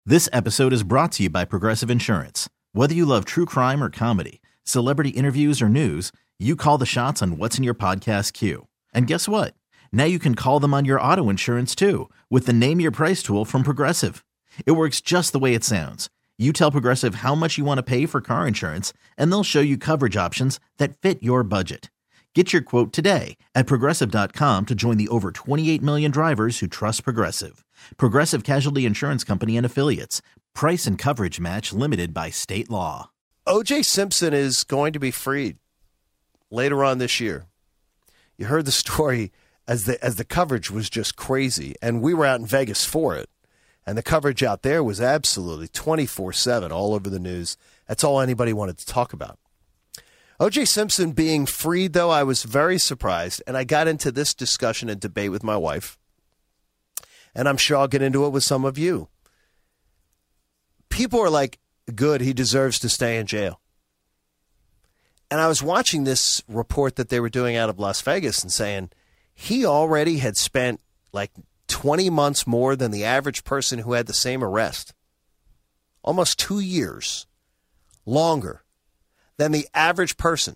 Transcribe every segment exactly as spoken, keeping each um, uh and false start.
This episode is brought to you by Progressive Insurance. Whether you love true crime or comedy, celebrity interviews or news, you call the shots on what's in your podcast queue. And guess what? Now you can call them on your auto insurance too with the Name Your Price tool from Progressive. It works just the way it sounds. You tell Progressive how much you want to pay for car insurance, and they'll show you coverage options that fit your budget. Get your quote today at Progressive dot com to join the over twenty-eight million drivers who trust Progressive. Progressive Casualty Insurance Company and Affiliates. Price and coverage match limited by state law. O J Simpson is going to be freed later on this year. You heard the story as the as the coverage was just crazy, and we were out in Vegas for it. And the coverage out there was absolutely twenty-four seven all over the news. That's all anybody wanted to talk about. O J Simpson being freed, though, I was very surprised. And I got into this discussion and debate with my wife. And I'm sure I'll get into it with some of you. People are like, good, he deserves to stay in jail. And I was watching this report that they were doing out of Las Vegas and saying he already had spent like twenty months more than the average person who had the same arrest. Almost two years longer than the average person.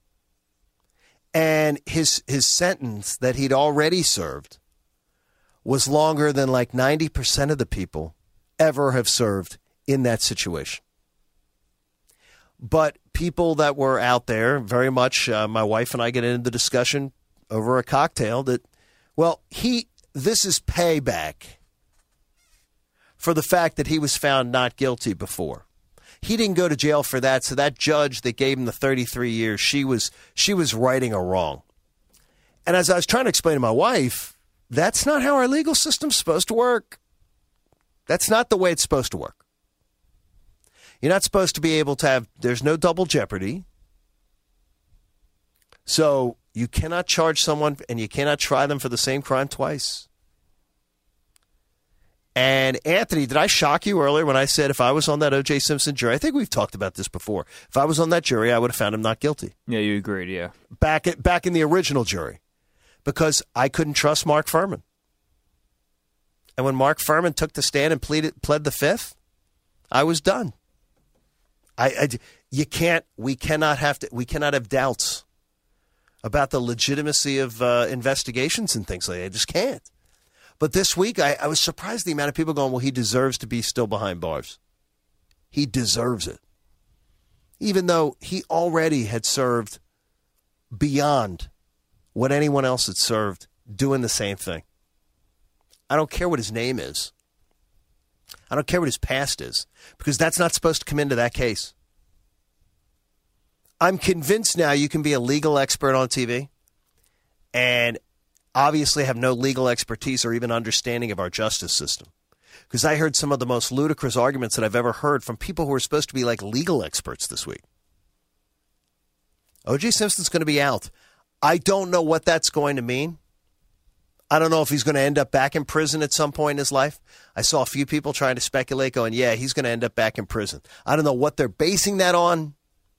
And his his sentence that he'd already served was longer than like ninety percent of the people ever have served in that situation. But people that were out there, very much, uh, my wife and I get into the discussion over a cocktail that, well, he this is payback for the fact that he was found not guilty before. He didn't go to jail for that, so that judge that gave him the thirty-three years, she was she was righting a wrong. And as I was trying to explain to my wife, that's not how our legal system's supposed to work. That's not the way it's supposed to work. You're not supposed to be able to have, there's no double jeopardy. So you cannot charge someone and you cannot try them for the same crime twice. And Anthony, did I shock you earlier when I said if I was on that O J Simpson jury? I think we've talked about this before. If I was on that jury, I would have found him not guilty. Yeah, you agreed, yeah. Back at, back in the original jury. Because I couldn't trust Mark Furman. And when Mark Furman took the stand and pleaded, pled the fifth, I was done. I, I, you can't, we cannot have to, we cannot have doubts about the legitimacy of uh, investigations and things like that. I just can't. But this week, I, I was surprised the amount of people going, well, he deserves to be still behind bars. He deserves it. Even though he already had served beyond what anyone else had served doing the same thing. I don't care what his name is. I don't care what his past is, because that's not supposed to come into that case. I'm convinced now you can be a legal expert on T V and obviously have no legal expertise or even understanding of our justice system. Because I heard some of the most ludicrous arguments that I've ever heard from people who are supposed to be like legal experts this week. O J Simpson's going to be out. I don't know what that's going to mean. I don't know if he's going to end up back in prison at some point in his life. I saw a few people trying to speculate going, yeah, he's going to end up back in prison. I don't know what they're basing that on.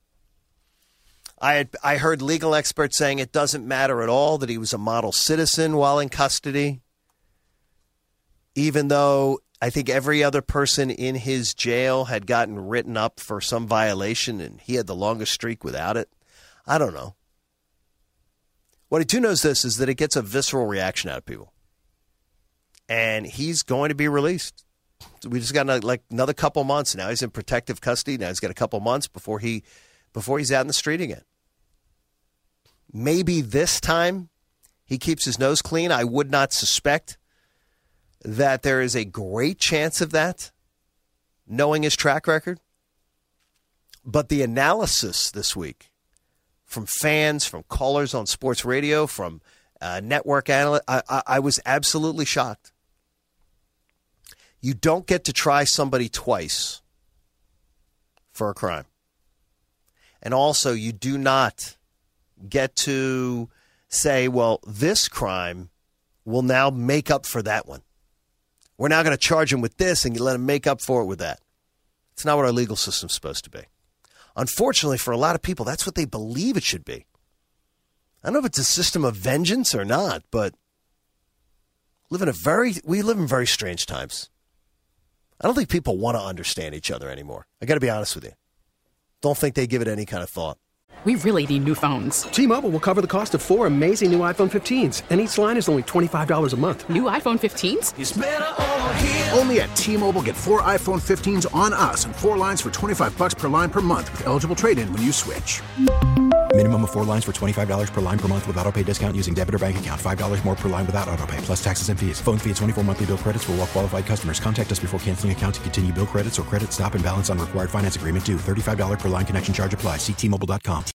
I had, I heard legal experts saying it doesn't matter at all that he was a model citizen while in custody, even though I think every other person in his jail had gotten written up for some violation and he had the longest streak without it. I don't know. What I do know is this, is that it gets a visceral reaction out of people. And he's going to be released. We just got like another couple months. Now he's in protective custody. Now he's got a couple months before he, before he's out in the street again. Maybe this time he keeps his nose clean. I would not suspect that there is a great chance of that, knowing his track record. But the analysis this week from fans, from callers on sports radio, from uh, network analysts, I, I, I was absolutely shocked. You don't get to try somebody twice for a crime. And also, you do not get to say, well, this crime will now make up for that one. We're now going to charge him with this and you let him make up for it with that. It's not what our legal system's supposed to be. Unfortunately, for a lot of people, that's what they believe it should be. I don't know if it's a system of vengeance or not, but live in a very, we live in very strange times. I don't think people want to understand each other anymore. I got to be honest with you. Don't think they give it any kind of thought. We really need new phones. T-Mobile will cover the cost of four amazing new iPhone fifteens, and each line is only twenty-five dollars a month. New iPhone fifteens? It's better over here. Only at T-Mobile, get four iPhone fifteens on us and four lines for twenty-five bucks per line per month with eligible trade-in when you switch. Minimum of four lines for twenty-five dollars per line per month with autopay discount using debit or bank account. five dollars more per line without autopay, plus taxes and fees. Phone fee at twenty-four monthly bill credits for well-qualified customers. Contact us before canceling account to continue bill credits or credit stop and balance on required finance agreement due. thirty-five dollars per line connection charge applies. See T Mobile dot com.